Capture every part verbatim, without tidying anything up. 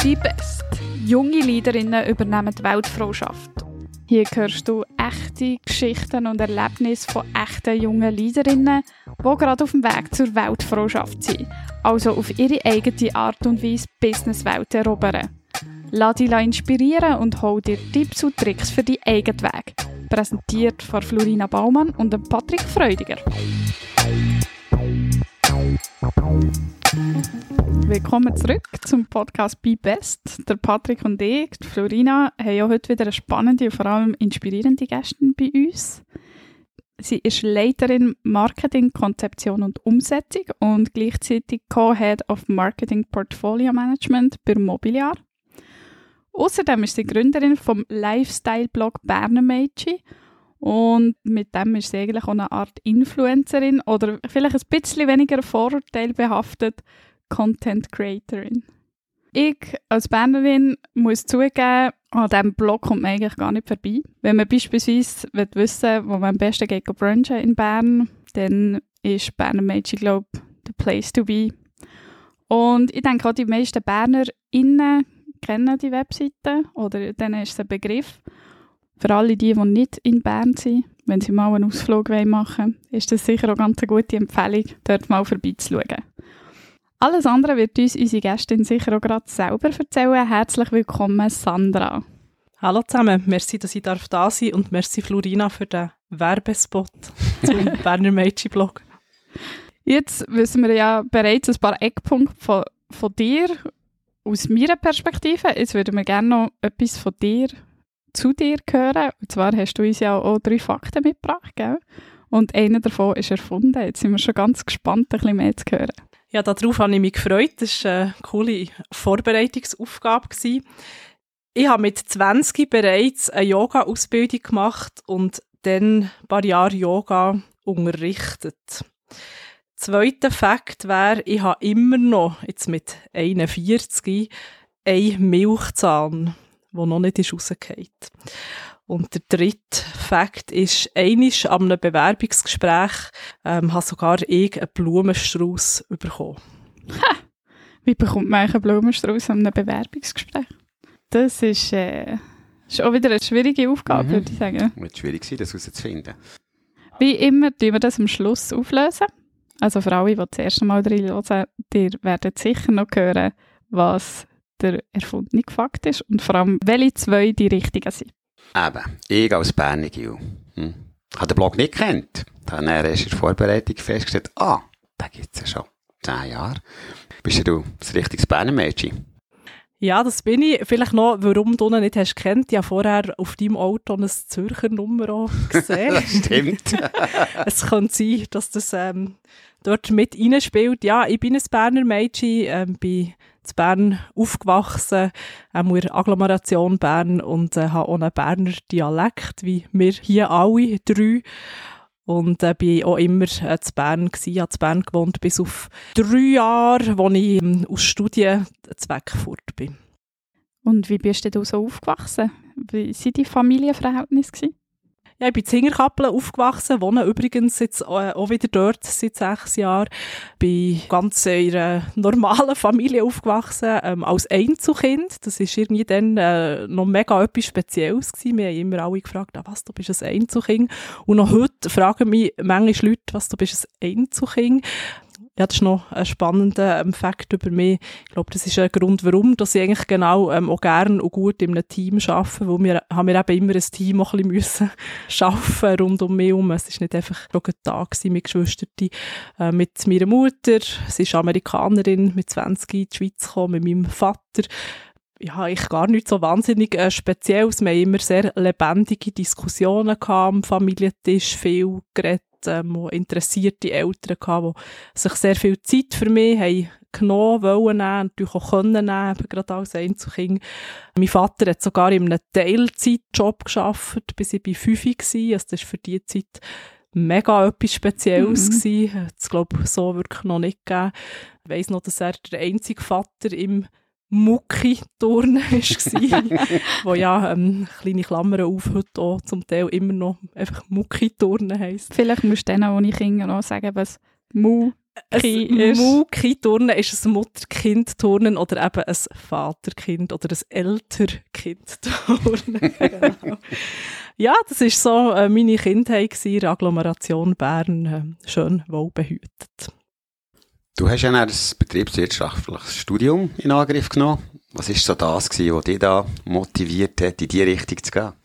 Be Best. Junge Leaderinnen übernehmen die Weltfrauschaft. Hier hörst du echte Geschichten und Erlebnisse von echten jungen Leaderinnen, die gerade auf dem Weg zur Weltfrauschaft sind, also auf ihre eigene Art und Weise die Businesswelt erobern. Lass dich inspirieren und hol dir Tipps und Tricks für deinen eigenen Weg. Präsentiert von Florina Baumann und Patrick Freudiger. Willkommen zurück zum Podcast Be Best. Der Patrick und ich, die Florina, haben ja heute wieder eine spannende und vor allem inspirierende Gästin bei uns. Sie ist Leiterin Marketing, Konzeption und Umsetzung und gleichzeitig Co-Head of Marketing Portfolio Management bei Mobiliar. Außerdem ist sie Gründerin vom Lifestyle-Blog Berner Mädchen und mit dem ist sie eigentlich auch eine Art Influencerin oder vielleicht ein bisschen weniger vorurteilbehaftet Content Creatorin. Ich als Bernerin muss zugeben, an diesem Blog kommt man eigentlich gar nicht vorbei. Wenn man beispielsweise wissen will, wo man am besten geht brunchen in Bern, dann ist Berner Mädchen, glaube ich, the place to be. Und ich denke auch, die meisten BernerInnen kennen die Webseite oder dann ist es ein Begriff. Für alle die, die nicht in Bern sind, wenn sie mal einen Ausflug machen wollen, ist das sicher auch ganz eine gute Empfehlung, dort mal vorbeizuschauen. Alles andere wird uns unsere Gästin sicher auch gerade selber erzählen. Herzlich willkommen, Sandra. Hallo zusammen, merci, dass ich da sein darf und merci Florina für den Werbespot zum Berner Mädchen-Blog. Jetzt wissen wir ja bereits ein paar Eckpunkte von, von dir aus meiner Perspektive. Jetzt würden wir gerne noch etwas von dir zu dir hören. Und zwar hast du uns ja auch drei Fakten mitgebracht, gell? Und einer davon ist erfunden. Jetzt sind wir schon ganz gespannt, ein bisschen mehr zu hören. Ja, darauf habe ich mich gefreut. Das war eine coole Vorbereitungsaufgabe. Ich habe mit zwanzig bereits eine Yoga-Ausbildung gemacht und dann ein paar Jahre Yoga unterrichtet. Zweiter Fakt wäre, ich habe immer noch, jetzt mit einundvierzig, einen Milchzahn, der noch nicht rausgefallen ist. Und der dritte Fakt ist, einmal an einem Bewerbungsgespräch ähm, habe sogar ich einen Blumenstrauß bekommen. Ha! Wie bekommt man einen Blumenstrauß an einem Bewerbungsgespräch? Das ist, äh, ist auch wieder eine schwierige Aufgabe, mhm. würde ich sagen. Es wird schwierig sein, das herauszufinden. Wie immer tun wir das am Schluss auflösen. Also für alle, die das erste Mal reinhören, ihr werdet sicher noch hören, was der erfundene Fakt ist und vor allem, welche zwei die richtigen sind. Eben, ich als Berner Gil, hm, habe den Blog nicht gekannt. Dann habe ich in der Vorbereitung festgestellt, ah, den gibt es ja schon zehn Jahre. Bist du das richtiges Berner Mädchen? Ja, das bin ich. Vielleicht noch, warum du ihn nicht hast gekannt. Ich habe vorher auf deinem Auto eine Zürcher Nummer auch gesehen. Das stimmt. Es könnte sein, dass das ähm, dort mit reinspielt. Ja, ich bin ein Berner Mädchen, ähm, bin in Bern aufgewachsen, auch in der Agglomeration Bern und äh, habe auch einen Berner Dialekt, wie wir hier alle drei. Und äh, bin auch immer äh, in Bern gewesen, habe in Bern gewohnt, bis auf drei Jahre, als ich ähm, aus Studienzweck fort bin. Und wie bist du so aufgewachsen? Wie waren die Familienverhältnisse gewesen? Ja, ich bin in Zingerkappelen aufgewachsen, wohne übrigens jetzt auch wieder dort seit sechs Jahren. Bin ganz in einer normalen Familie aufgewachsen, ähm, als Einzelkind. Das war irgendwie dann äh, noch mega etwas Spezielles gewesen. Wir haben immer alle gefragt, ah, was, du bist ein Einzelkind. Und noch heute fragen mich manchmal Leute, was, du bist ein Einzelkind. Ja, das ist noch ein spannender ähm, Fakt über mich. Ich glaube, das ist ein Grund, warum dass ich eigentlich genau ähm, auch gerne und gut in einem Team arbeite, weil wir haben wir eben immer ein Team auch ein bisschen müssen arbeiten rund um mich herum. Es war nicht einfach ein Tag mit Geschwistern. Äh, mit meiner Mutter, sie ist Amerikanerin, mit zwanzig in die Schweiz gekommen, mit meinem Vater. Ja, ich gar nicht so wahnsinnig äh, Spezielles. Wir haben immer sehr lebendige Diskussionen gehabt am Familientisch, viel geredet. Ähm, interessierte Eltern gehabt, die sich sehr viel Zeit für mich haben genommen, wollen nehmen, natürlich auch können nehmen, gerade als Einzelkind. Mein Vater hat sogar in einem Teilzeitjob gearbeitet, bis ich bei fünf war. Also das war für diese Zeit mega etwas Spezielles mhm. gewesen. Das glaube ich so wirklich noch nicht gegeben. Ich weiss noch, dass er der einzige Vater im Mucki-Turnen war, wo ja, ähm, kleine Klammern auf, heute auch zum Teil immer noch einfach Mucki-Turnen heisst. Vielleicht musst du denen, die ich Kinder noch sagen, was Mu Ein Mucki-Turnen ist ein Mutter-Kind-Turnen oder eben ein Vater-Kind oder ein Elter-Kind-Turnen. Genau. Ja, das war so äh, meine Kindheit in der Agglomeration Bern, äh, schön wohlbehütet. Du hast ja ein betriebswirtschaftliches Studium in Angriff genommen. Was war so das, was dich da motiviert hat, in diese Richtung zu gehen?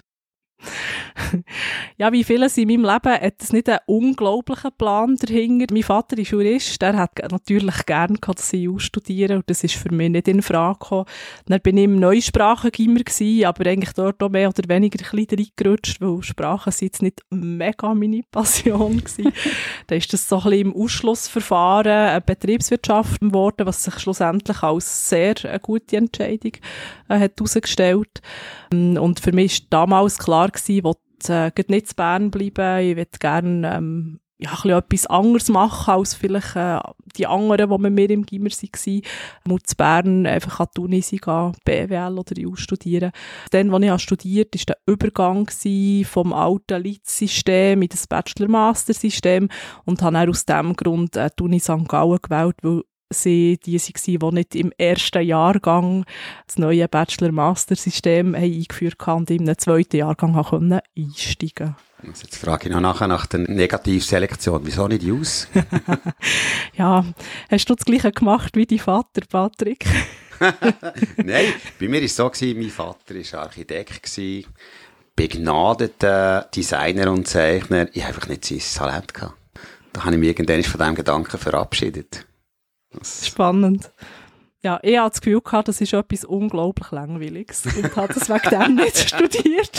Ja, wie vieles in meinem Leben hat es nicht einen unglaublichen Plan dahinter. Mein Vater ist Jurist, der hat natürlich gerne gehabt, dass ich studieren und das ist für mich nicht in Frage gekommen. Dann bin ich im Neusprachen-Gimmer gewesen, aber eigentlich dort auch mehr oder weniger ein bisschen reingerutscht, weil Sprachen sind jetzt nicht mega meine Passion gewesen. Dann ist das so ein bisschen im Ausschlussverfahren eine Betriebswirtschaft geworden, was sich schlussendlich als sehr eine gute Entscheidung äh, hat herausgestellt. Und für mich war damals klar gewesen, ich wollte äh, nicht in Bern bleiben, ich möchte gerne ähm, ja, ein bisschen etwas anderes machen als vielleicht äh, die anderen, die mit mir im Gimmer waren. Ich musste in Bern einfach an die Uni gehen, B W L oder I U studieren. Dann, als ich studiert habe, war der Übergang vom alten L I Z-System in das Bachelor-Master-System und habe dann aus diesem Grund äh, die Uni Sankt Gallen gewählt, weil sie die waren, die nicht im ersten Jahrgang das neue Bachelor-Master-System eingeführt haben und im zweiten Jahrgang haben einsteigen konnten. Jetzt frage ich noch nachher nach der Negativselektion. Wieso nicht aus? Ja, hast du das Gleiche gemacht wie dein Vater, Patrick? Nein, bei mir war es so, mein Vater war Architekt, begnadeter Designer und Zeichner. Ich habe einfach nicht sein Talent gehabt. Da habe ich mich irgendwann von diesem Gedanken verabschiedet. Das Spannend. Ja, ich hatte das Gefühl gehabt, das ist etwas unglaublich Langweiliges und habe das wegen dem nicht studiert.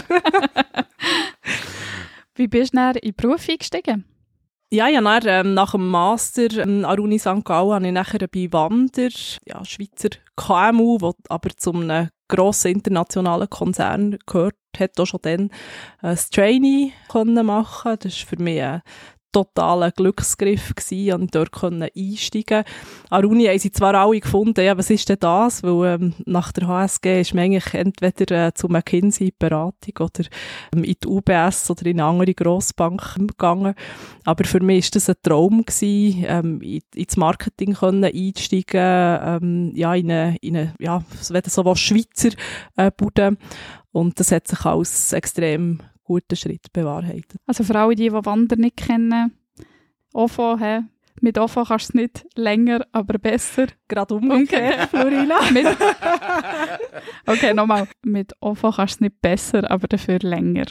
Wie bist du dann in den Beruf eingestiegen? Ja, ja dann, ähm, nach dem Master ähm, an der Uni Sankt Gallen habe ich nachher bei Wander, ja, Schweizer K M U, das aber zu einem grossen internationalen Konzern gehört, hat auch schon dann äh, das Trainee können machen. Das war für mich ein totaler Glücksgriff gewesen, und dort können einsteigen. An der Uni haben sie zwar alle gefunden, ja, was ist denn das? Weil ähm, nach der H S G ist man eigentlich entweder äh, zu McKinsey Beratung oder ähm, in die U B S oder in eine andere Grossbank gegangen. Aber für mich war das ein Traum gewesen, ähm, in, ins Marketing können einsteigen, ähm, ja, in eine, in eine ja, so was Schweizer äh, Bude. Und das hat sich als extrem guten Schritt bewahrheitet. Also für alle, die, die Wander nicht kennen, O F O, he, mit O F O kannst du es nicht länger, aber besser. Gerade umgekehrt, Florina. mit, okay, nochmal. Mit O F O kannst du es nicht besser, aber dafür länger.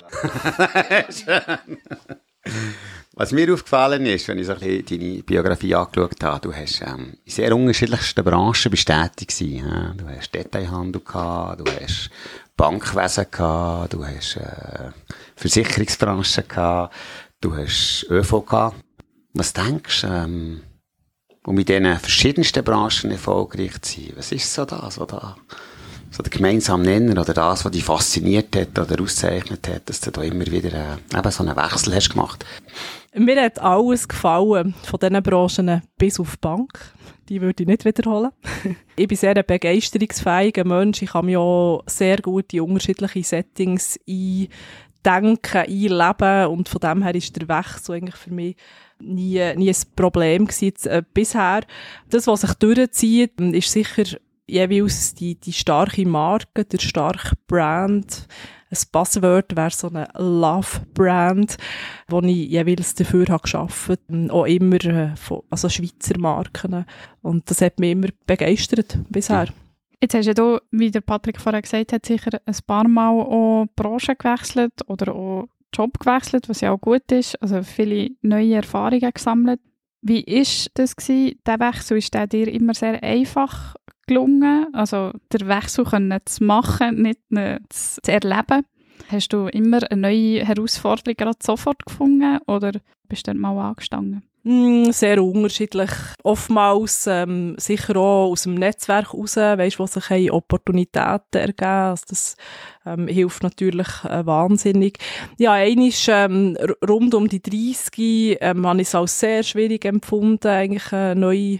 Was mir aufgefallen ist, wenn ich so ein bisschen deine Biografie angeschaut habe, du hast ähm, in sehr unterschiedlichsten Branchen bestätigt gewesen. Ja? Du hast Detailhandel gehabt, du hast Bankwesen gehabt, du hast äh, Versicherungsbranche gehabt, du hast Ö V gehabt. Was denkst du, ähm, um in diesen verschiedensten Branchen erfolgreich zu sein? Was ist so das, was da, so der gemeinsame Nenner oder das, was dich fasziniert hat oder auszeichnet hat, dass du da immer wieder äh, eben so einen Wechsel hast gemacht? Mir hat alles gefallen von diesen Branchen bis auf die Bank. Die würde ich nicht wiederholen. Ich bin sehr ein begeisterungsfähiger Mensch. Ich kann mich auch sehr gut in unterschiedliche Settings eindenken, einleben. Und von dem her ist der Wechsel eigentlich für mich nie, nie ein Problem gewesen, äh, bisher. Das, was sich durchzieht, ist sicher jeweils die, die starke Marke, der starke Brand. Ein Buzzword wäre so eine Love-Brand, wo ich jeweils dafür habe gearbeitet habe. Auch immer äh, von, also Schweizer Marken. Und das hat mich immer begeistert bisher. Jetzt hast du, wie der Patrick vorher gesagt hat, sicher ein paar Mal auch Branche gewechselt oder auch Job gewechselt, was ja auch gut ist. Also viele neue Erfahrungen gesammelt. Wie war das gewesen? Der Wechsel, ist der dir immer sehr einfach gelungen? Also den Wechsel können zu machen, nicht zu, zu erleben. Hast du immer eine neue Herausforderung gerade sofort gefunden oder bist du dann mal angestanden? Mm, sehr unterschiedlich. Oftmals ähm, sicher auch aus dem Netzwerk raus, weißt, wo sich Opportunitäten ergeben. Also das ähm, hilft natürlich äh, wahnsinnig. Ja, einmal ähm, rund um die dreißig ähm, habe ich es als sehr schwierig empfunden, eigentlich eine neue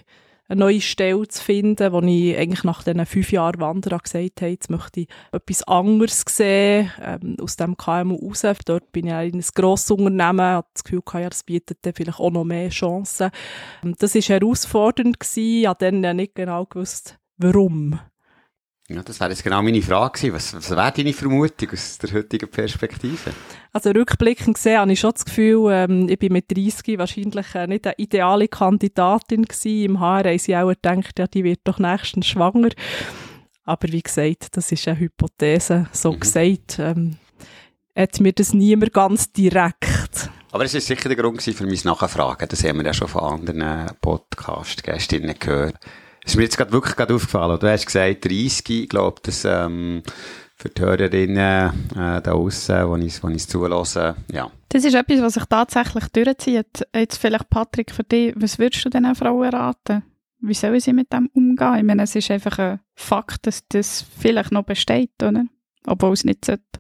eine neue Stelle zu finden, wo ich eigentlich nach diesen fünf Jahren Wandern gesagt habe, jetzt möchte ich etwas anderes sehen, ähm, aus dem K M U raus. Dort bin ich in ein grosses Unternehmen, habe das Gefühl gehabt, ja, das bietet dann vielleicht auch noch mehr Chancen. Das war herausfordernd gewesen, ich habe dann nicht genau gewusst, warum. Ja, das wäre jetzt genau meine Frage gewesen. Was, was wäre deine Vermutung aus der heutigen Perspektive? Also rückblickend gesehen habe ich schon das Gefühl, ähm, ich bin mit dreißig wahrscheinlich äh, nicht eine ideale Kandidatin gewesen. Im H R haben sie auch gedacht, ja, die wird doch nächstens schwanger. Aber wie gesagt, das ist eine Hypothese. So mhm. gesagt, ähm, hat mir das niemand ganz direkt. Aber es war sicher der Grund für mein Nachfragen. Das haben wir ja schon von anderen Podcast-Gästinnen gehört. Es ist mir jetzt gerade wirklich gerade aufgefallen. Du hast gesagt, dreißig, ich glaube, dass ähm, für die Hörerinnen äh, da draussen, wo ich es zulasse, ja. Das ist etwas, was sich tatsächlich durchzieht. Jetzt vielleicht, Patrick, für dich, was würdest du diesen Frauen raten? Wie sollen sie mit dem umgehen? Ich meine, es ist einfach ein Fakt, dass das vielleicht noch besteht, oder? Obwohl es nicht sollte.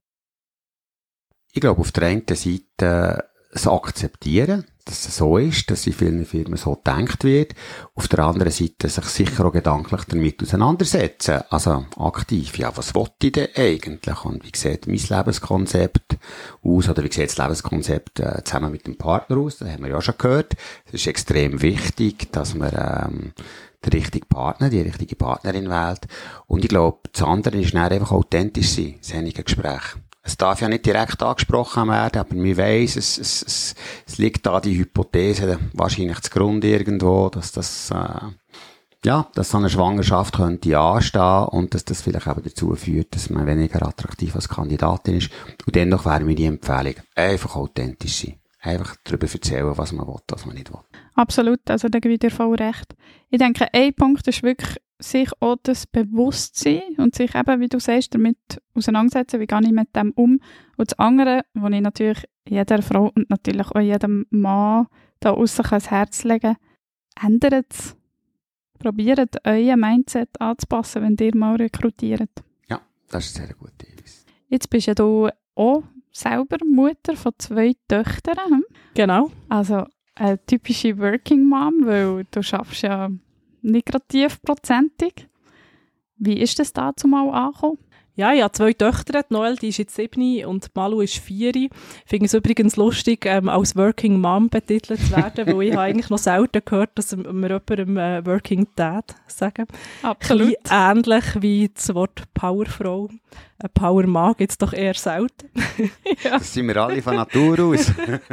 Ich glaube, auf der einen Seite es akzeptieren, dass es so ist, dass in vielen Firmen so gedacht wird. Auf der anderen Seite sich sicher auch gedanklich damit auseinandersetzen. Also aktiv, ja, was will ich denn eigentlich? Und wie sieht mein Lebenskonzept aus? Oder wie sieht das Lebenskonzept äh, zusammen mit dem Partner aus? Das haben wir ja schon gehört. Es ist extrem wichtig, dass man ähm, den richtigen Partner, die richtige Partnerin wählt. Und ich glaube, das andere ist dann einfach authentisch sein, solche Gespräche. Es darf ja nicht direkt angesprochen werden, aber man weiss, es, es, es, es liegt da die Hypothese wahrscheinlich zugrunde irgendwo, dass das, äh, ja, dass so eine Schwangerschaft könnte anstehen und dass das vielleicht auch dazu führt, dass man weniger attraktiv als Kandidatin ist. Und dennoch wäre mir die Empfehlung, einfach authentisch sein. Einfach darüber erzählen, was man will, was man nicht will. Absolut, also da gebe ich dir voll recht. Ich denke, ein Punkt ist wirklich, sich auch das Bewusstsein und sich eben, wie du sagst, damit auseinandersetzen, wie gehe ich mit dem um. Und das andere, was ich natürlich jeder Frau und natürlich auch jedem Mann da aussen ans Herz legen kann, ändert es. Probiert, euer Mindset anzupassen, wenn ihr mal rekrutiert. Ja, das ist eine sehr gute Hinweis. Jetzt bist ja du auch selber Mutter von zwei Töchtern. Hm? Genau. Also eine typische Working Mom, weil du schaffst ja nicht gerade tiefprozentig. Wie ist das da zumal angekommen? Ja, ich habe zwei Töchter. Die Noel, die ist jetzt sieben und Malu ist vier. Ich finde es übrigens lustig, ähm, als Working Mom betitelt zu werden, weil ich habe eigentlich noch selten gehört, dass wir jemandem äh, Working Dad sagen. Absolut. Ein ähnlich wie das Wort Powerfrau. Ein Powermann gibt es doch eher selten. Ja. Das sind wir alle von Natur aus.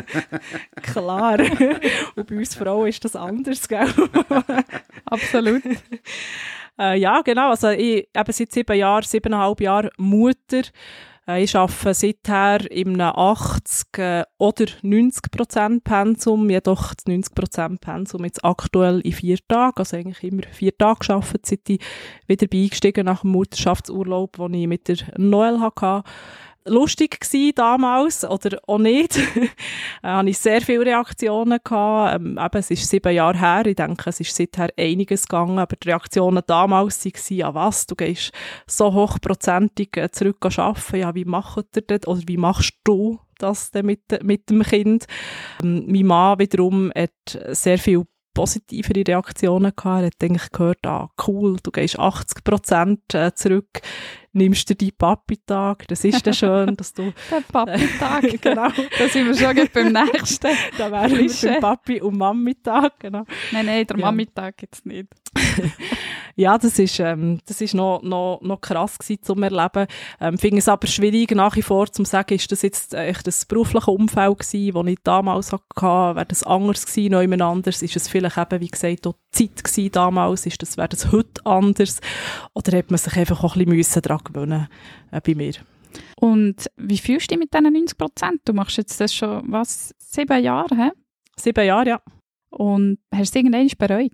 Klar. Und bei uns Frauen ist das anders, gell? Absolut. Äh, ja, genau. Also ich eben seit sieben Jahren, siebeneinhalb Jahren Mutter. Äh, ich arbeite seither in einem achtzig äh, oder neunzig Prozent Pensum, jedoch das neunzig Prozent Pensum jetzt aktuell in vier Tagen. Also eigentlich immer vier Tage gearbeitet, seit ich wieder eingestiegen nach dem Mutterschaftsurlaub, den ich mit der Noel hatte. Lustig gsi damals, oder auch nicht. Da hatte ich sehr viele Reaktionen gehabt. Ähm, eben, es ist sieben Jahre her. Ich denke, es ist seither einiges gegangen. Aber die Reaktionen damals waren, ja was, du gehst so hochprozentig zurück arbeiten. Ja, wie macht ihr das? Oder wie machst du das denn mit, mit dem Kind? Ähm, mein Mann wiederum hat sehr viel positivere Reaktionen gehabt. Er hat eigentlich gehört, ah, cool, du gehst achtzig Prozent zurück, nimmst dir deinen Papi-Tag, das ist dann schön, dass du... Der Papi-Tag, äh, genau. Da sind wir schon beim nächsten. Da wären wir beim Papi- und Mami-Tag, genau. Nein, nein, der ja. Mami-Tag gibt es nicht. Ja, das ist, ähm, das ist noch, noch, noch krass gewesen zum Erleben. Ähm, finde es aber schwierig nach wie vor zu sagen, ist das jetzt echt das berufliche Umfeld gewesen, das ich damals hatte, wäre das anders gewesen, noch jemand anders, ist es vielleicht eben, wie gesagt, auch Zeit gewesen damals, ist das, wäre das heute anders, oder hat man sich einfach auch ein bisschen daran gewöhnen äh, bei mir. Und wie fühlst du dich mit diesen neunzig Prozent? Du machst jetzt das schon, was, sieben Jahre, hä? Sieben Jahre, ja. Und hast du es irgendwann bereut?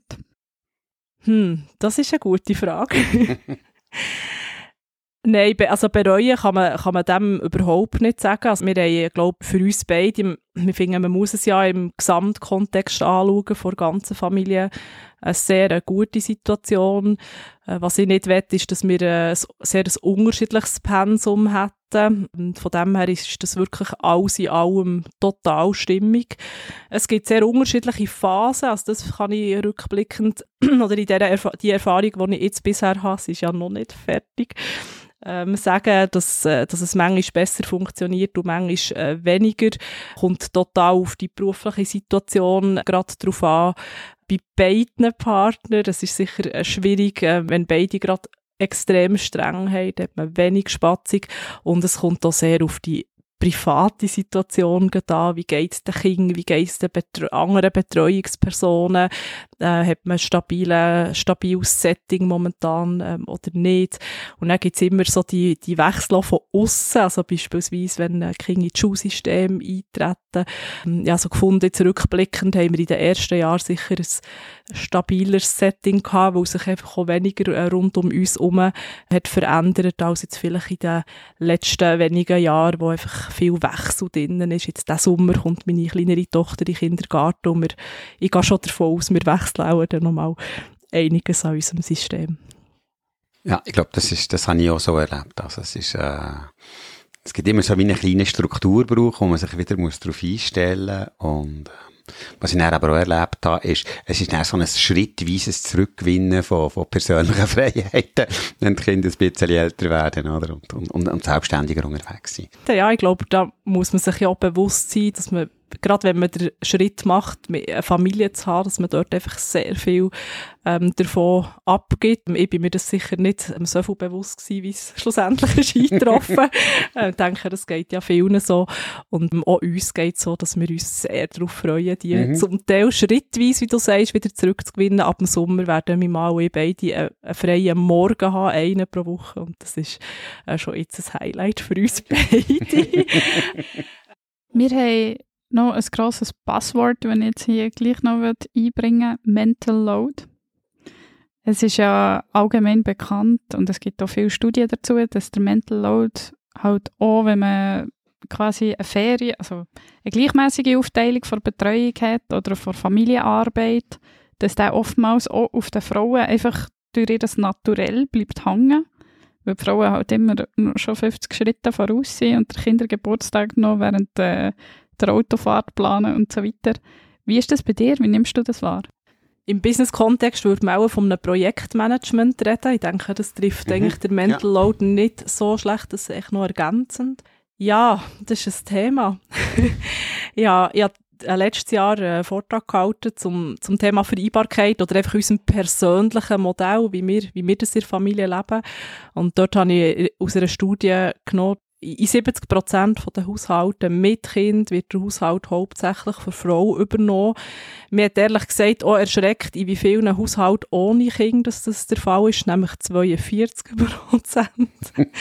Hm, das ist eine gute Frage. Nein, also bereuen kann man, kann man dem überhaupt nicht sagen. Also wir haben, glaube ich, für uns beide, wir finden, man muss es ja im Gesamtkontext anschauen, vor der ganzen Familie, eine sehr eine gute Situation. Was ich nicht will, ist, dass wir ein sehr ein unterschiedliches Pensum hätten. Raten. Und von dem her ist das wirklich alles in allem total stimmig. Es gibt sehr unterschiedliche Phasen, also das kann ich rückblickend, oder in der Erf- die Erfahrung, die ich jetzt bisher habe, sie ist ja noch nicht fertig, ähm, sagen, dass, äh, dass es manchmal besser funktioniert und manchmal äh, weniger. Kommt total auf die berufliche Situation gerade drauf an. Bei beiden Partnern, das ist sicher äh, schwierig, äh, wenn beide gerade extrem streng haben, dann hat man wenig Spatzig und es kommt auch sehr auf die private Situation an, wie geht es den Kindern, wie geht es den Betre- anderen Betreuungspersonen, äh, hat man ein stabile, stabiles Setting momentan ähm, oder nicht. Und dann gibt es immer so die, die Wechsel von aussen, also beispielsweise, wenn äh, Kinder in das Schulsystem eintreten. Ähm, ja, so gefunden, jetzt rückblickend haben wir in den ersten Jahren sicher ein stabileres Setting gehabt, weil sich einfach auch weniger äh, rund um uns herum hat verändert, als jetzt vielleicht in den letzten wenigen Jahren, wo einfach viel Wechsel drin ist. Jetzt diesen Sommer kommt meine kleinere Tochter in den Kindergarten und wir, ich gehe schon davon aus, wir wechseln auch dann nochmal einiges an unserem System. Ja, ich glaube, das ist, das habe ich auch so erlebt. Also es ist, äh, es gibt immer so wie eine kleine Strukturbrauch, wo man sich wieder muss darauf einstellen muss. Und äh, was ich dann aber auch erlebt habe, ist, es ist dann so ein schrittweises Zurückgewinnen von, von persönlichen Freiheiten, wenn die Kinder ein bisschen älter werden, oder? Und, und, und, und selbstständiger unterwegs sind. Ja, ich glaube, da muss man sich ja auch bewusst sein, dass man, gerade wenn man den Schritt macht, eine Familie zu haben, dass man dort einfach sehr viel ähm, davon abgibt. Ich bin mir das sicher nicht ähm, so viel bewusst gewesen, wie es schlussendlich ist eingetroffen. äh, ich denke, das geht ja vielen so. Und ähm, auch uns geht es so, dass wir uns sehr darauf freuen, die mhm. zum Teil schrittweise, wie du sagst, wieder zurückzugewinnen. Ab dem Sommer werden wir mal und ich beide einen, einen freien Morgen haben, einen pro Woche. Und das ist äh, schon jetzt ein Highlight für uns beide. Wir haben noch ein grosses Passwort, wenn ich jetzt hier gleich noch einbringen will, Mental Load. Es ist ja allgemein bekannt und es gibt auch viele Studien dazu, dass der Mental Load halt auch, wenn man quasi eine Ferien, also eine gleichmäßige Aufteilung von Betreuung hat oder von Familienarbeit, dass der oftmals auch auf den Frauen einfach durch ihr Naturell bleibt hängen, weil die Frauen halt immer schon fünfzig Schritte voraus sind und der Kindergeburtstag noch während äh, der Autofahrt planen und so weiter. Wie ist das bei dir? Wie nimmst du das wahr? Im Business-Kontext würde man auch von einem Projektmanagement reden. Ich denke, das trifft mhm. eigentlich der Mental ja. Load nicht so schlecht, das ist echt noch ergänzend. Ja, das ist ein Thema. ja, ich habe letztes Jahr einen Vortrag gehalten zum, zum Thema Vereinbarkeit oder einfach unserem persönlichen Modell, wie wir, wie wir das in der Familie leben. Und dort habe ich aus einer Studie genommen, in siebzig Prozent der Haushalte mit Kind wird der Haushalt hauptsächlich von Frau übernommen. Mir hat ehrlich gesagt auch erschreckt, in wie vielen Haushalten ohne Kind dass das der Fall ist, nämlich zweiundvierzig Prozent.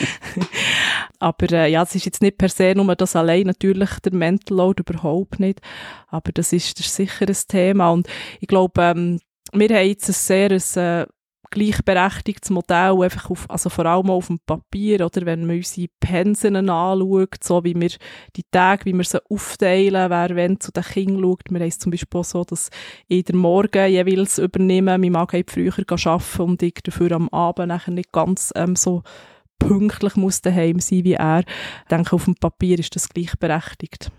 Aber äh, ja, es ist jetzt nicht per se nur das allein, natürlich der Mental Load überhaupt nicht. Aber das ist, das ist sicher ein Thema. Und ich glaube, ähm, wir haben jetzt ein sehr ein, äh, gleichberechtigtes Modell, einfach auf, also vor allem auf dem Papier, oder wenn man unsere Pensen anschaut, so wie wir die Tage, wie wir sie aufteilen, wer wenn zu den Kindern schaut. Wir haben es zum Beispiel so, dass ich den Morgen jeweils übernehme, mein Mann geht früher arbeiten und ich dafür am Abend nachher nicht ganz ähm, so pünktlich muss daheim sein wie er. Ich denke, auf dem Papier ist das gleichberechtigt.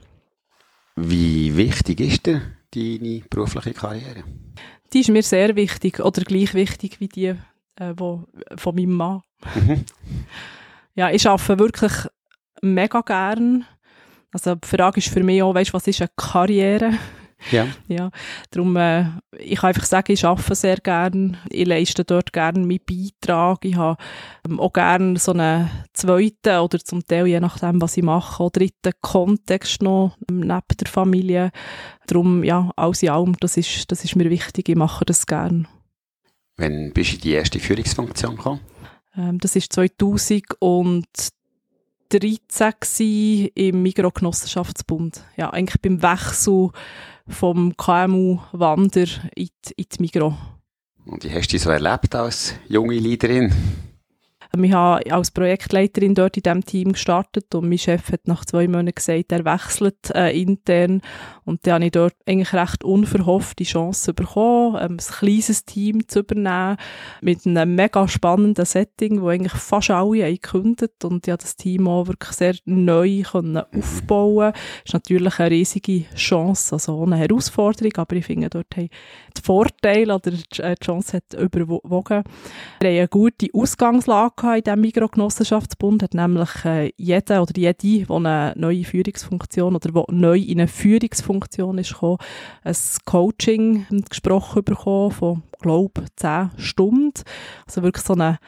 Wie wichtig ist dir deine berufliche Karriere? Die ist mir sehr wichtig, oder gleich wichtig wie die äh, wo, von meinem Mann. Mhm. Ja, ich arbeite wirklich mega gern. Also die Frage ist für mich auch, weißt, was ist eine Karriere? Ja. Ja, darum, äh, ich kann einfach sagen, ich arbeite sehr gern. Ich leiste dort gerne meinen Beitrag. Ich habe ähm, auch gerne so einen zweiten oder zum Teil, je nachdem, was ich mache, auch dritten Kontext noch ähm, neben der Familie. Darum, ja, alles in allem, das ist, das ist mir wichtig. Ich mache das gern. Wann bist du in die erste Führungsfunktion gekommen? Ähm, das war zweitausenddreizehn gsi im Migros-Genossenschaftsbund. Ja, eigentlich beim Wechsel vom K M U-Wander in die, in die Migros. Und wie hast du dich so erlebt als junge Leaderin? Ich habe als Projektleiterin dort in diesem Team gestartet und mein Chef hat nach zwei Monaten gesagt, er wechselt äh, intern. Und dann habe ich dort eigentlich recht unverhofft die Chance bekommen, ähm, ein kleines Team zu übernehmen mit einem mega spannenden Setting, wo eigentlich fast alle haben gekündigt und ich habe das Team auch wirklich sehr neu können aufbauen. Das ist natürlich eine riesige Chance, also eine Herausforderung, aber ich finde, dort haben die Vorteile oder die Chance hat überwogen. Wir haben eine gute Ausgangslage in diesem Mikrogenossenschaftsbund, hat nämlich äh, jeder oder jede, die eine neue Führungsfunktion oder die neu in eine Führungsfunktion ist gekommen, ein Coaching gesprochen bekommen von, glaube ich, zehn Stunden. Also wirklich so eine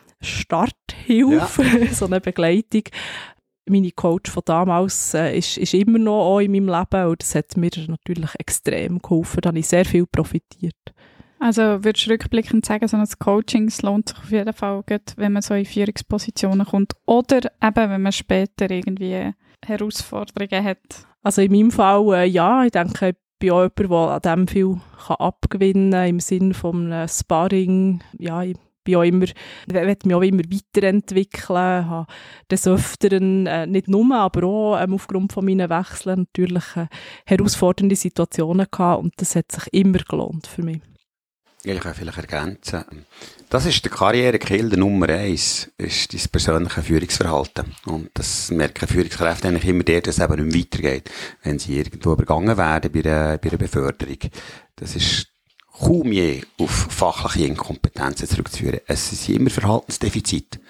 Starthilfe, ja. So eine Begleitung. Meine Coach von damals äh, ist, ist immer noch auch in meinem Leben und das hat mir natürlich extrem geholfen. Da habe ich sehr viel profitiert. Also würdest du rückblickend sagen, so ein Coaching lohnt sich auf jeden Fall, wenn man so in Führungspositionen kommt oder eben, wenn man später irgendwie Herausforderungen hat? Also in meinem Fall, äh, ja, ich denke, ich bin auch jemand, der an dem viel kann abgewinnen kann, im Sinne von einem Sparring. Ja, ich bin auch immer, ich will mich auch immer weiterentwickeln, habe des Öfteren, äh, nicht nur, aber auch ähm, aufgrund von meinen Wechseln natürlich äh, herausfordernde Situationen gehabt und das hat sich immer gelohnt für mich. Ja, ich kann vielleicht ergänzen. Das ist der Karrierekill, der Nummer eins, ist dein persönliche Führungsverhalten. Und das merken Führungskräfte eigentlich immer der, dass es eben nicht weitergeht, wenn sie irgendwo übergangen werden bei einer, bei einer Beförderung. Das ist kaum je auf fachliche Inkompetenzen zurückzuführen. Es sind immer Verhaltensdefizite.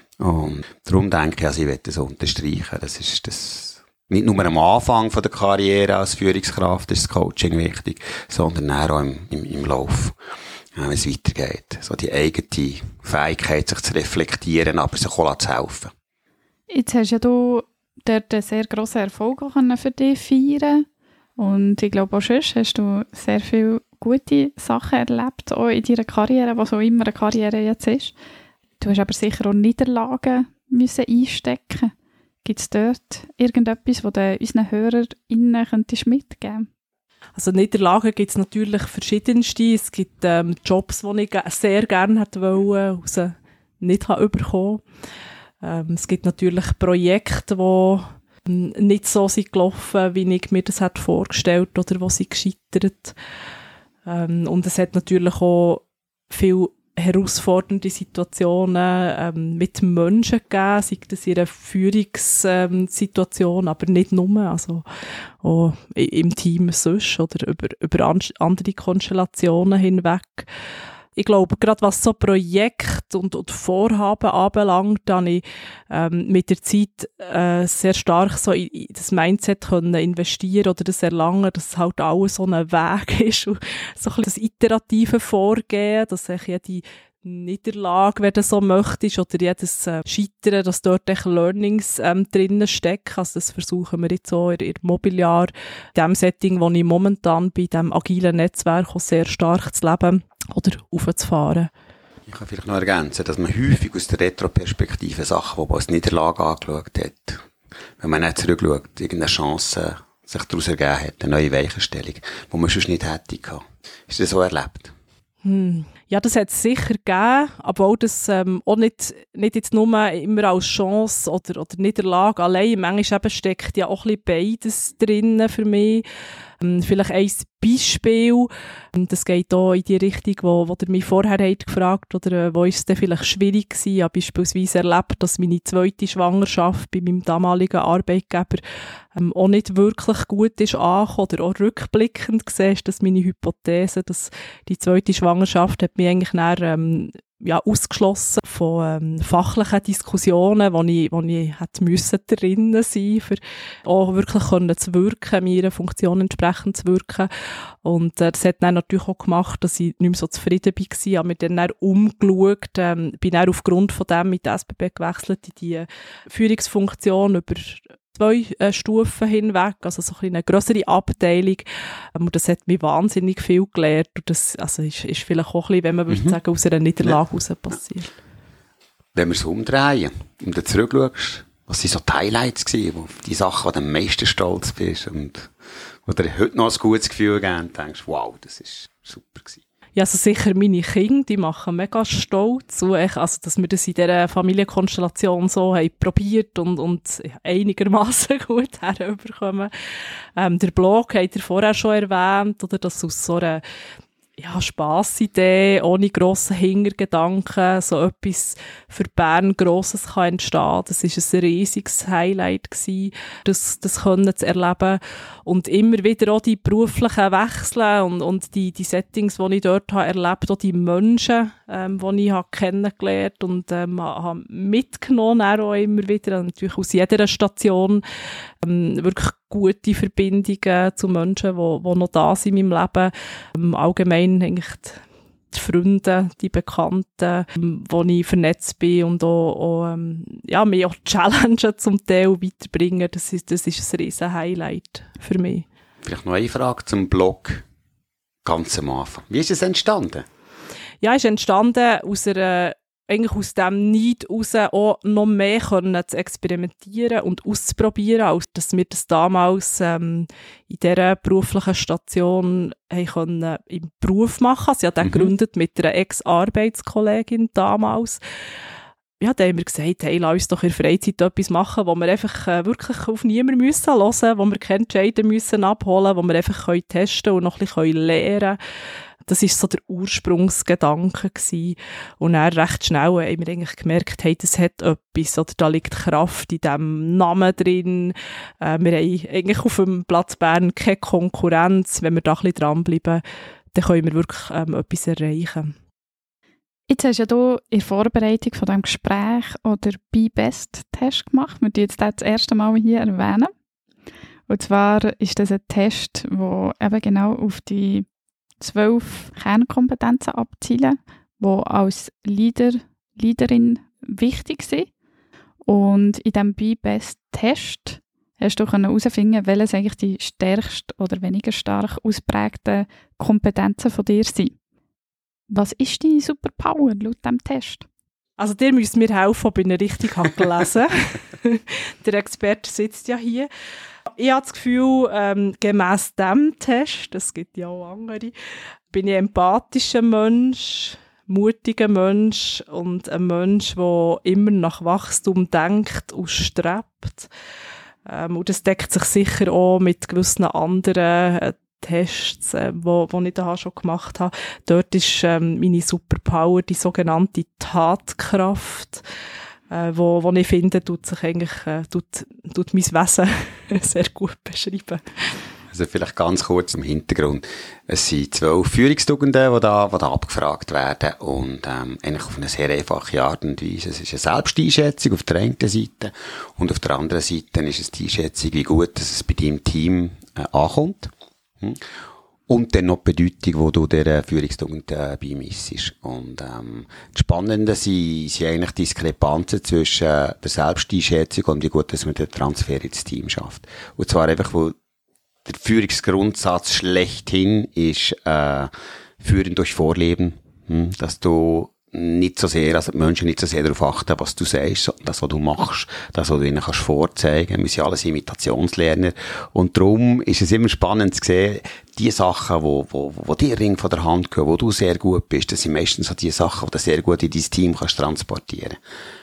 Und darum denke ich, also ich will das unterstreichen. Das ist das, nicht nur am Anfang von der Karriere als Führungskraft ist das Coaching wichtig, sondern auch im, im, im Lauf, wenn es weitergeht. So die eigene Fähigkeit, sich zu reflektieren, aber sich auch zu helfen. Jetzt hast ja du dort einen sehr grossen Erfolg für dich feiern. Und ich glaube auch sonst hast du sehr viele gute Sachen erlebt, auch in deiner Karriere, was auch immer eine Karriere jetzt ist. Du hast aber sicher auch Niederlagen müssen einstecken. Gibt es dort irgendetwas, was du unseren HörerInnen könntest mitgeben? Also Niederlagen gibt es natürlich verschiedenste. Es gibt ähm, Jobs, die ich sehr gerne hätte wollen, also nicht habe bekommen. Ähm, es gibt natürlich Projekte, die nicht so sind gelaufen, wie ich mir das hätte vorgestellt oder wo sie gescheitert. Ähm, und es hat natürlich auch viel herausfordernde Situationen ähm, mit Menschen gegeben, sei das in einer Führungssituation, ähm, aber nicht nur, also auch im Team sonst oder über, über an, andere Konstellationen hinweg. Ich glaube, gerade was so Projekte und, und Vorhaben anbelangt, habe ich ähm, mit der Zeit äh, sehr stark so in, in das Mindset können investieren oder das erlangen, dass halt alles so ein Weg ist und so ein bisschen das iterative Vorgehen, dass ich jede Niederlage, wenn du so möchtest, oder jedes äh, Scheitern, dass dort echt Learnings ähm, drinnen stecken. Also das versuchen wir jetzt so in, in Mobiliar, in dem Setting, wo ich momentan bei diesem agilen Netzwerk auch sehr stark zu leben oder aufzufahren. Ich kann vielleicht noch ergänzen, dass man häufig aus der Retro-Perspektive Sachen, die man als Niederlage angeschaut hat, wenn man nicht zurückschaut, irgendeine Chance sich daraus ergeben hat, eine neue Weichenstellung, die man sonst nicht hätte gehabt. Ist das so erlebt? Hm. Ja, das hat es sicher gegeben, aber auch das ähm, auch nicht, nicht jetzt nur immer als Chance oder, oder Niederlage allein. Manchmal eben steckt ja auch ein bisschen beides drin für mich. Ähm, vielleicht ein Beispiel, das geht auch in die Richtung, wo, wo ihr mich vorher habt gefragt, oder äh, wo ist es denn vielleicht schwierig gewesen. Ich habe beispielsweise erlebt, dass meine zweite Schwangerschaft bei meinem damaligen Arbeitgeber ähm, auch nicht wirklich gut ist angekommen, oder auch rückblickend gesehen ist das meine Hypothese, dass die zweite Schwangerschaft hat mich eigentlich dann, ähm, ja, ausgeschlossen von ähm, fachlichen Diskussionen, wo ich, wo ich hätte müssen drinnen sein, für auch wirklich können zu wirken, meiner Funktion entsprechend zu wirken. Und äh, das hat dann natürlich auch gemacht, dass ich nicht mehr so zufrieden war. Ich habe mir dann, dann umgeschaut, ähm, bin dann aufgrund von dem mit der S B B gewechselt in die Führungsfunktion über zwei äh, Stufen hinweg, also so eine grössere Abteilung. Ähm, und das hat mich wahnsinnig viel gelernt. Und das also ist, ist vielleicht auch ein bisschen, wenn man mhm. würde sagen, aus einer Niederlage ja. heraus passiert. Wenn wir es umdrehen und dann zurückschaust, was waren so die Highlights gewesen, wo die Sachen, wo du am meisten stolz bist und wo dir heute noch ein gutes Gefühl geben und denkst, wow, das ist super gewesen. Ja, also sicher meine Kinder, die machen mega stolz, also, dass wir das in dieser Familienkonstellation so haben probiert und, und einigermaßen gut herüberkommen. Ähm, der Blog habt ihr vorher schon erwähnt, oder dass aus so einer ja, Spassidee, ohne grossen Hintergedanken, so etwas für Bern Grosses kann entstehen. Das war ein riesiges Highlight gewesen, das, das können zu erleben. Und immer wieder auch die beruflichen Wechsel und, und die, die Settings, die ich dort habe erlebt, auch die Menschen, ähm, die ich habe kennengelernt und ähm, habe mitgenommen, auch immer wieder, natürlich aus jeder Station, ähm, wirklich gute Verbindungen zu Menschen, die, die noch da sind in meinem Leben. Ähm, allgemein eigentlich die, die Freunde, die Bekannten, ähm, wo ich vernetzt bin und auch, auch, ähm, ja, mich auch challengen zum Teil weiterbringen. Das ist, das ist ein riesen Highlight für mich. Vielleicht noch eine Frage zum Blog ganz am Anfang. Wie ist es entstanden? Ja, es ist entstanden aus einer eigentlich aus dem Neid heraus auch noch mehr können zu experimentieren und auszuprobieren, als dass wir das damals ähm, in dieser beruflichen Station haben können, im Beruf machen. Sie hat dann mhm. gegründet mit einer Ex-Arbeitskollegin damals. Ja, da haben wir gesagt, hey, lass uns doch in der Freizeit etwas machen, wo wir einfach äh, wirklich auf niemanden müssen hören, wo wir keine Entscheidungen müssen abholen, wo wir einfach können testen und noch ein bisschen lernen können. Das war so der Ursprungsgedanke gewesen. Und dann recht schnell haben wir eigentlich gemerkt, hey, das hat etwas, oder da liegt Kraft in diesem Namen drin. Äh, wir haben eigentlich auf dem Platz Bern keine Konkurrenz. Wenn wir da ein bisschen dranbleiben, dann können wir wirklich ähm, etwas erreichen. Jetzt hast du ja du in der Vorbereitung von diesem Gespräch oder Be-Best-Test gemacht. Wir erwähnen den das erste Mal hier erwähnen. Und zwar ist das ein Test, der eben genau auf die zwölf Kernkompetenzen abzielen, die als Leader, Leaderin wichtig sind. Und in diesem Be-Best-Test hast du herausfinden, welches eigentlich die stärksten oder weniger stark ausprägten Kompetenzen von dir sind. Was ist deine Superpower laut diesem Test? Also dir müsst mir helfen, ob ich ihn richtig habe gelesen. Der Experte sitzt ja hier. Ich habe das Gefühl, ähm, gemäss diesem Test, es gibt ja auch andere, bin ich ein empathischer Mensch, mutiger Mensch und ein Mensch, der immer nach Wachstum denkt und strebt. Ähm, und das deckt sich sicher auch mit gewissen anderen äh, Tests, äh, wo, wo ich da schon gemacht habe. Dort ist ähm, meine Superpower die sogenannte Tatkraft, äh, wo, wo ich finde, tut sich eigentlich, äh, tut, tut mein Wesen sehr gut beschreiben. Also vielleicht ganz kurz im Hintergrund. Es sind zwölf Führungstugenden, die da, die da abgefragt werden und ähm, eigentlich auf eine sehr einfache Art und Weise. Es ist eine Selbsteinschätzung auf der einen Seite und auf der anderen Seite ist es die Einschätzung, wie gut dass es bei deinem Team äh, ankommt. Hm. Und dann noch die Bedeutung, die du dieser Führungstugend äh, beimissest. Und ähm, das Spannende sind, sind eigentlich Diskrepanzen zwischen äh, der Selbsteinschätzung und wie gut dass man den Transfer ins Team schafft. Und zwar einfach, wo der Führungsgrundsatz schlechthin ist äh, Führen durch Vorleben, hm, dass du nicht so sehr, also die Menschen nicht so sehr darauf achten, was du sagst, sondern das, was du machst, das, was du ihnen kannst vorzeigen. Wir sind alles Imitationslerner. Und darum ist es immer spannend zu sehen, die Sachen, wo, wo, wo dir Ring von der Hand gehen, wo du sehr gut bist, das sind meistens so die Sachen, die du sehr gut in dein Team kannst transportieren.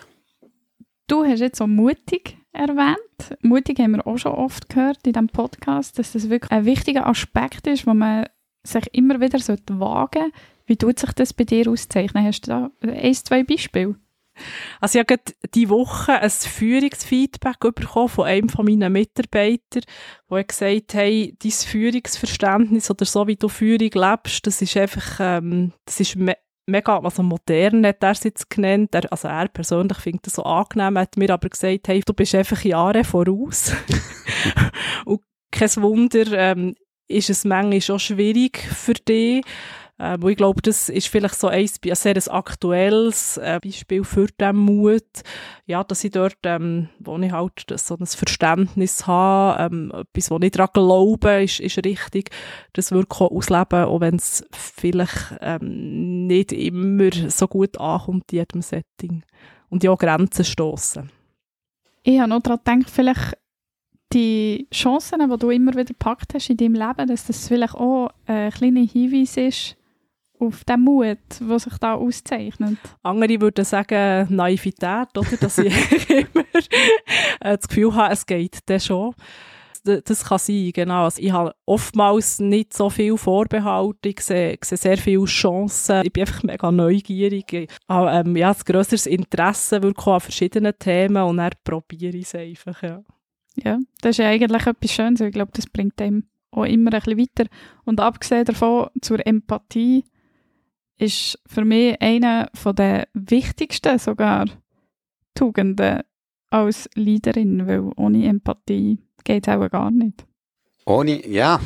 Du hast jetzt so mutig erwähnt. Mutig haben wir auch schon oft gehört in diesem Podcast, dass das wirklich ein wichtiger Aspekt ist, wo man sich immer wieder wagen sollte. Wie tut sich das bei dir auszeichnen? Hast du da ein, zwei Beispiele? Also ich habe diese Woche ein Führungsfeedback bekommen von einem von meinen Mitarbeitern, der gesagt hat, hey, dein Führungsverständnis oder so, wie du Führung lebst, das ist einfach, ähm, das ist me- mega, also modern hat er es jetzt genannt. Er, also er persönlich findet das so angenehm, hat mir aber gesagt, hey, du bist einfach Jahre voraus. Und kein Wunder, ähm, ist es manchmal schon schwierig für dich. Äh, wo ich glaube, das ist vielleicht so ein, ein sehr ein aktuelles äh, Beispiel für den Mut. Ja, dass ich dort, ähm, wo ich halt so ein Verständnis habe, ähm, etwas, wo ich daran glaube, ist, ist richtig, das wirklich auch ausleben, auch wenn es vielleicht ähm, nicht immer so gut ankommt in jedem Setting. Und ja auch Grenzen stossen. Ich habe noch daran gedacht, vielleicht die Chancen, die du immer wieder gepackt hast in deinem Leben, dass das vielleicht auch ein kleiner Hinweis ist, auf den Mut, der sich da auszeichnet? Andere würden sagen Naivität, oder? Dass ich immer das Gefühl habe, es geht dann schon. Das kann sein, genau. Also ich habe oftmals nicht so viel Vorbehalte, ich sehe, ich sehe sehr viele Chancen. Ich bin einfach mega neugierig. Ich habe ähm, ja, ein grösseres Interesse wirklich an verschiedenen Themen und dann probiere ich es einfach. Ja. Ja, das ist ja eigentlich etwas Schönes. Ich glaube, das bringt einem auch immer ein bisschen weiter. Und abgesehen davon, zur Empathie, ist für mich eine der wichtigsten sogar Tugenden als Leaderin, weil ohne Empathie geht es auch gar nicht. Ohne, ja,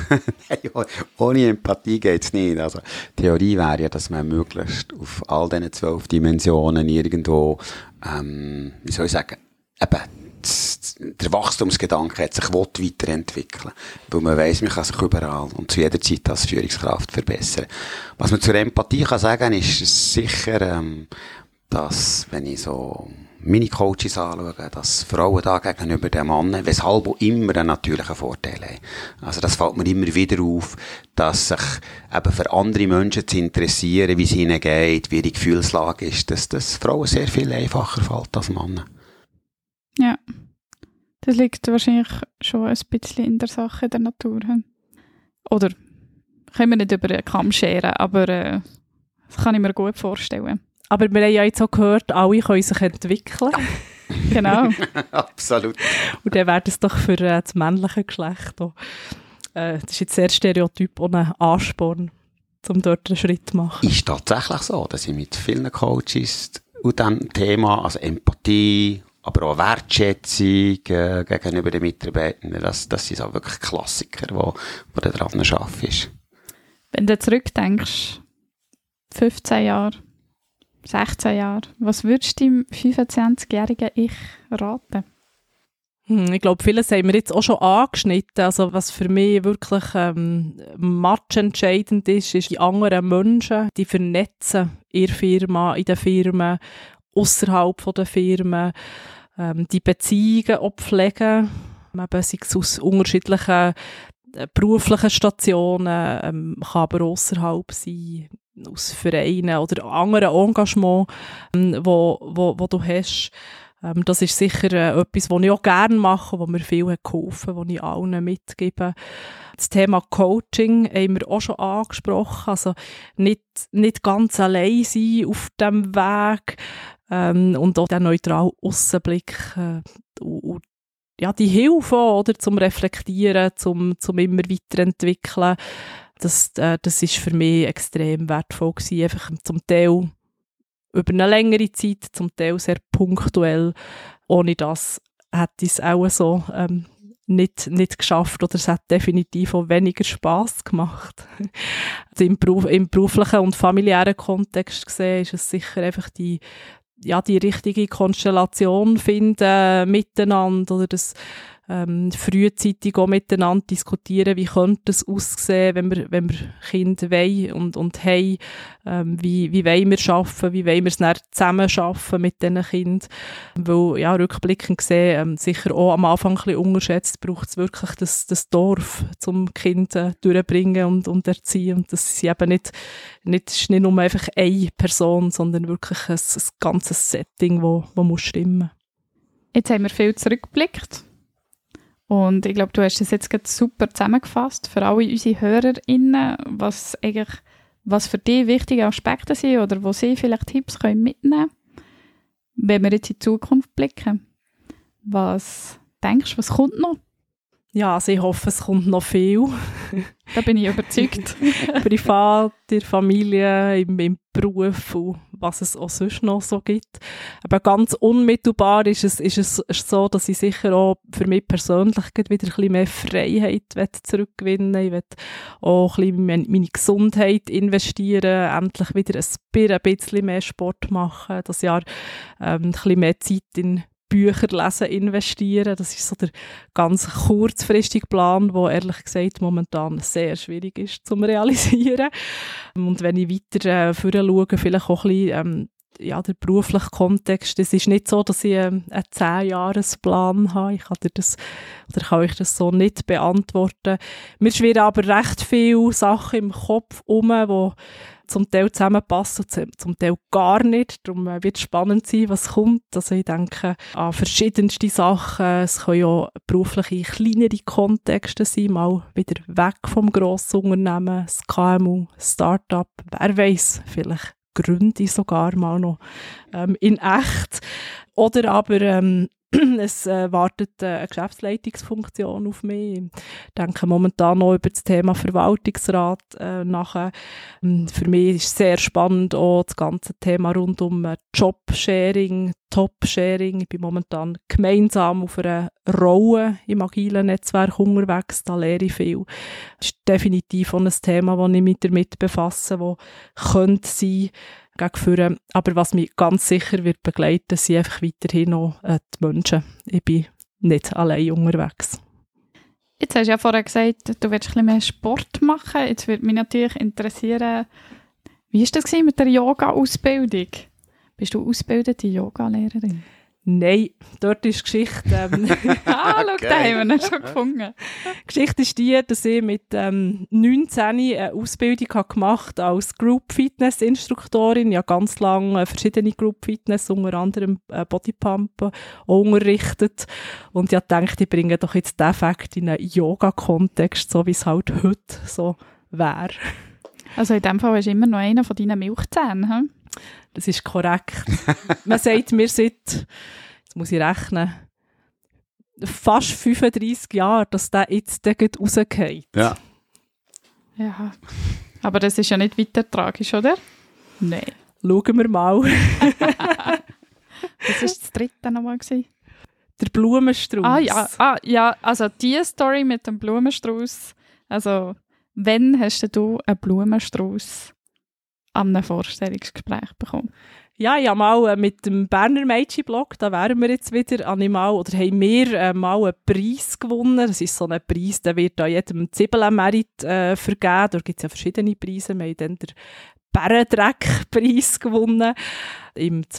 ohne Empathie geht es nicht. Also, die Theorie wäre ja, dass man möglichst auf all diesen zwölf Dimensionen irgendwo, ähm, wie soll ich sagen, eben, der Wachstumsgedanke hat sich weiterentwickeln, weil man weiss, man kann sich überall und zu jeder Zeit als Führungskraft verbessern. Was man zur Empathie kann sagen, ist sicher, ähm, dass, wenn ich so meine Coaches anschaue, dass Frauen da gegenüber den Männern, weshalb auch immer einen natürlichen Vorteil haben. Also das fällt mir immer wieder auf, dass sich eben für andere Menschen zu interessieren, wie es ihnen geht, wie ihre Gefühlslage ist, dass das Frauen sehr viel einfacher fällt als Männer. Ja, das liegt wahrscheinlich schon ein bisschen in der Sache der Natur. Oder können wir nicht über den Kamm scheren, aber äh, das kann ich mir gut vorstellen. Aber wir haben ja jetzt auch gehört, alle können sich entwickeln. Genau. Absolut. Und dann wäre das doch für äh, das männliche Geschlecht auch, äh, das ist jetzt sehr stereotyp und ein Ansporn, um dort einen Schritt zu machen. Ist tatsächlich so, dass ich mit vielen Coaches und diesem Thema, also Empathie, aber auch Wertschätzung äh, gegenüber den Mitarbeitern, das, das sind so wirklich Klassiker, wo, wo du daran arbeitest. Wenn du zurückdenkst, fünfzehn Jahre, sechzehn Jahre, was würdest du dem fünfundzwanzigjährigen Ich raten? Hm, ich glaube, vieles haben wir jetzt auch schon angeschnitten. Also was für mich wirklich ähm, matchentscheidend ist, ist die anderen Menschen, die vernetzen in der Firma, in den Firmen, ausserhalb der Firmen, ähm, die Beziehungen auch pflegen, eben, sei es aus unterschiedlichen äh, beruflichen Stationen, ähm, kann aber ausserhalb sein, aus Vereinen oder anderen Engagements, ähm, wo, wo, wo du hast. Ähm, das ist sicher äh, etwas, was ich auch gerne mache, wo mir viel hat geholfen, was ich allen mitgebe. Das Thema Coaching haben wir auch schon angesprochen. Also nicht, nicht ganz allein sein auf diesem Weg ähm, und auch den neutralen Aussenblick äh, und, und ja, die Hilfe auch, oder, zum Reflektieren, zum, zum immer weiterentwickeln. Das, äh, das ist für mich extrem wertvoll gewesen, einfach zum Teil über eine längere Zeit, zum Teil sehr punktuell. Ohne das hätte ich es auch so ähm, nicht, nicht geschafft oder es hat definitiv auch weniger Spass gemacht. Also im, Beruf, im beruflichen und familiären Kontext gesehen ist es sicher einfach die, ja, die richtige Konstellation finden miteinander oder das ähm, frühzeitig auch miteinander diskutieren, wie könnte es aussehen, wenn wir, wenn wir Kinder wollen und, und haben, ähm, wie, wie wollen wir arbeiten, wie wollen wir es dann zusammen arbeiten mit diesen Kindern, weil, ja, rückblickend gesehen, ähm, sicher auch am Anfang ein bisschen unterschätzt, braucht es wirklich das, das Dorf, um Kinder durchbringen und, und erziehen und das ist eben nicht, nicht, ist nicht nur einfach eine Person, sondern wirklich ein, ein ganzes Setting, wo, wo muss stimmen. Jetzt haben wir viel zurückgeblickt. Und ich glaube, du hast das jetzt gerade super zusammengefasst für alle unsere HörerInnen, was eigentlich, was für dich wichtige Aspekte sind oder wo sie vielleicht Tipps können mitnehmen können, wenn wir jetzt in die Zukunft blicken. Was denkst du, was kommt noch? Ja, also ich hoffe, es kommt noch viel. Da bin ich überzeugt. Privat, in der Familie, im, im Beruf und was es auch sonst noch so gibt. Aber ganz unmittelbar ist es, ist es so, dass ich sicher auch für mich persönlich wieder ein bisschen mehr Freiheit zurückgewinnen will. Ich will auch ein bisschen in meine Gesundheit investieren, endlich wieder ein bisschen mehr Sport machen, das Jahr ähm, ein bisschen mehr Zeit in Bücher lesen investieren. Das ist so der ganz kurzfristige Plan, der ehrlich gesagt momentan sehr schwierig ist zu realisieren. Und wenn ich weiter äh, vorher schaue, vielleicht auch ein bisschen ähm, ja, der berufliche Kontext, es ist nicht so, dass ich einen, einen zehn-Jahres-Plan habe. Ich kann dir das, oder kann ich das so nicht beantworten. Mir schwirren aber recht viele Sachen im Kopf herum, die zum Teil zusammenpassen und zum Teil gar nicht. Darum wird es spannend sein, was kommt. Also ich denke an verschiedenste Sachen. Es können ja berufliche, kleinere Kontexte sein, mal wieder weg vom grossen Unternehmen, das K M U, Start-up, wer weiss, vielleicht Gründe sogar mal noch ähm, in echt. Oder aber ähm, es äh, wartet äh, eine Geschäftsleitungsfunktion auf mich. Ich denke momentan noch über das Thema Verwaltungsrat äh, nachher. Ähm, für mich ist sehr spannend auch das ganze Thema rund um äh, Jobsharing, Top-Sharing. Ich bin momentan gemeinsam auf einer Rolle im agilen Netzwerk unterwegs. Da lehre ich viel. Das ist definitiv auch ein Thema, das ich mich damit befasse, das könnte sein, gegen. Aber was mich ganz sicher wird begleiten, sind einfach weiterhin noch äh, die Menschen. Ich bin nicht allein unterwegs. Jetzt hast du ja vorher gesagt, du willst ein bisschen mehr Sport machen. Jetzt würde mich natürlich interessieren, wie war das mit der Yoga-Ausbildung? Bist du ausgebildete Yoga-Lehrerin? Nein, dort ist die Geschichte... Ähm, ah, schau, okay. Da haben wir ihn schon gefunden. Die Geschichte ist die, dass ich mit ähm, neunzehn eine Ausbildung habe gemacht als Group-Fitness-Instruktorin. Ich habe ganz lange äh, verschiedene Group-Fitness, unter anderem äh, Bodypump, unterrichtet. Und ich habe gedacht, ich bringe doch jetzt den Fakt in einen Yoga-Kontext, so wie es halt heute so wäre. Also in dem Fall hast du immer noch einen von deinen Milchzähnen, hm? Das ist korrekt. Man sagt mir seit, jetzt muss ich rechnen, fast fünfunddreissig Jahren, dass der jetzt rausgeht. Ja. Ja. Aber das ist ja nicht weiter tragisch, oder? Nein. Schauen wir mal. Was war das dritte nochmal? Der Blumenstrauß. Ah ja, ah ja, also die Story mit dem Blumenstrauß. Also, wann hast du einen Blumenstrauß an einem Vorstellungsgespräch bekommen? Ja, ich habe mal äh, mit dem Berner Mädchenblog, da wären wir jetzt wieder, habe ich mal, oder haben wir äh, mal einen Preis gewonnen. Das ist so ein Preis, der wird an jedem Zibelen-Merit äh, vergeben. Da gibt es ja verschiedene Preise. Wir haben dann den Bärendreck-Preis gewonnen im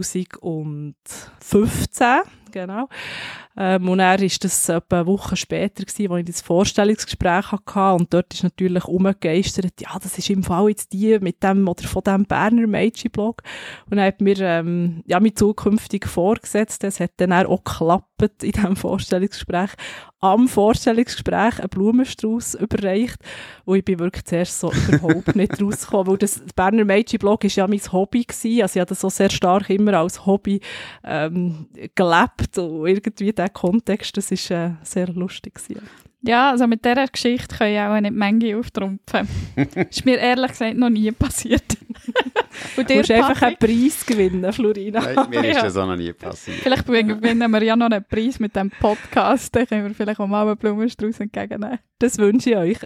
zweitausendfünfzehn. Genau. Ähm, und dann war das etwa eine Woche später, gewesen, als ich das Vorstellungsgespräch hatte. Und dort ist natürlich umgegeistert, ja, das ist im Fall jetzt die mit dem oder von dem Berner Mädchenblog. Und dann hat mir ähm, ja, mein zukünftig vorgesetzt, das hat dann auch geklappt in diesem Vorstellungsgespräch. Am Vorstellungsgespräch einen Blumenstrauß überreicht. Und ich bin wirklich zuerst so überhaupt nicht rausgekommen, weil das Berner Mädchenblog war ja mein Hobby gewesen. Also ich habe das so sehr stark immer als Hobby ähm, gelebt. Und irgendwie dieser Kontext, das war äh, sehr lustig gewesen. Ja, also mit dieser Geschichte können ja auch nicht Menge auftrumpfen. Das ist mir ehrlich gesagt noch nie passiert. Und du musst einfach einen Preis gewinnen, Florina. Nein, mir ist ja. das auch noch nie passiert. Vielleicht gewinnen wir ja noch einen Preis mit diesem Podcast. Dann können wir vielleicht auch mal einen Blumenstrauß entgegennehmen. Das wünsche ich euch.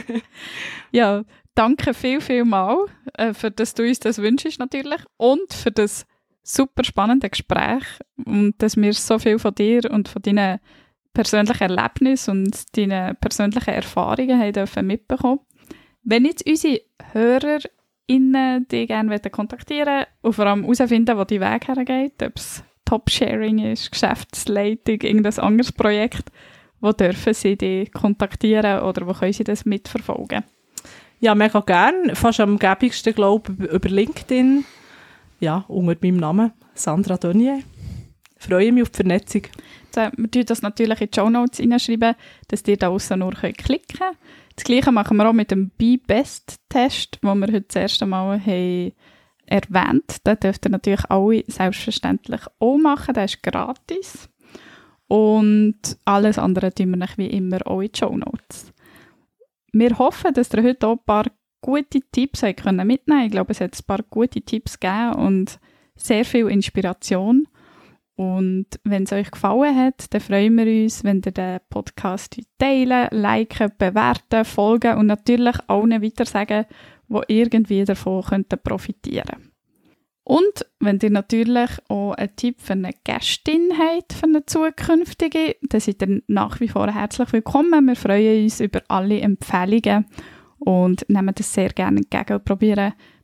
Ja, danke viel, viel mal, äh, für dass du uns das wünschst natürlich und für das super spannende Gespräch und dass wir so viel von dir und von deinen persönlichen Erlebnissen und deinen persönlichen Erfahrungen haben dürfen mitbekommen. Wenn jetzt unsere HörerInnen dich gerne kontaktieren und vor allem herausfinden, wo die Weg hergeht, ob es Top-Sharing ist, Geschäftsleitung, irgendein anderes Projekt, wo dürfen sie dich kontaktieren oder wo können sie das mitverfolgen? Ja, mega gerne. Fast am gäbigsten, glaube ich, über LinkedIn. Ja, unter meinem Namen, Sandra Donier. Freue mich auf die Vernetzung. Wir tun das natürlich in die Shownotes hineinschreiben, dass ihr da aussen nur klicken könnt. Das Gleiche machen wir auch mit dem Be-Best-Test, den wir heute das erste Mal haben erwähnt. Den dürft ihr natürlich alle selbstverständlich auch machen. Der ist gratis. Und alles andere tun wir wie immer auch in die Shownotes. Wir hoffen, dass ihr heute auch ein paar gute Tipps mitnehmen könnt. Ich glaube, es hat ein paar gute Tipps gegeben und sehr viel Inspiration. Und wenn es euch gefallen hat, dann freuen wir uns, wenn ihr den Podcast teilen, liken, bewerten, folgen und natürlich allen weitersagen, die irgendwie davon könnten profitieren. Und wenn ihr natürlich auch einen Tipp für eine Gästin habt, für eine zukünftige, dann seid ihr nach wie vor herzlich willkommen. Wir freuen uns über alle Empfehlungen und nehmen das sehr gerne entgegen und probieren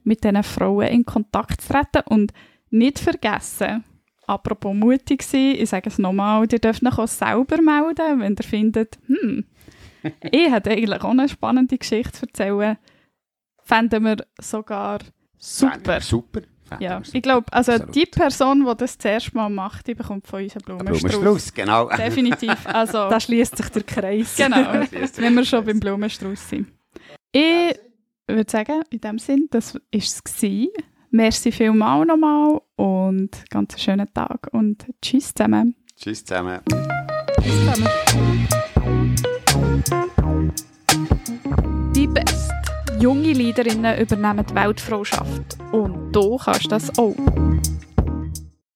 mit diesen Frauen in Kontakt zu treten und nicht vergessen, apropos mutig sein, ich sage es nochmal, ihr dürft euch auch selber melden, wenn ihr findet, hm, ich hätte eigentlich auch eine spannende Geschichte zu erzählen, fänden wir sogar super. Super. Ja, ich glaube, also Absolut. Die Person, die das zuerst mal macht, die bekommt von uns einen Blumenstrauß. Blumenstrauß, genau. Definitiv. Also, da schließt sich der Kreis. Genau, wenn wir schon beim Blumenstrauß sind. Ich würde sagen, in dem Sinn, das war es. Merci vielmals nochmal und ganz einen schönen Tag und tschüss zusammen. Tschüss zusammen. Tschüss zusammen. Be Best. Junge Leaderinnen übernehmen die Weltfrauschaft. Und du kannst das auch.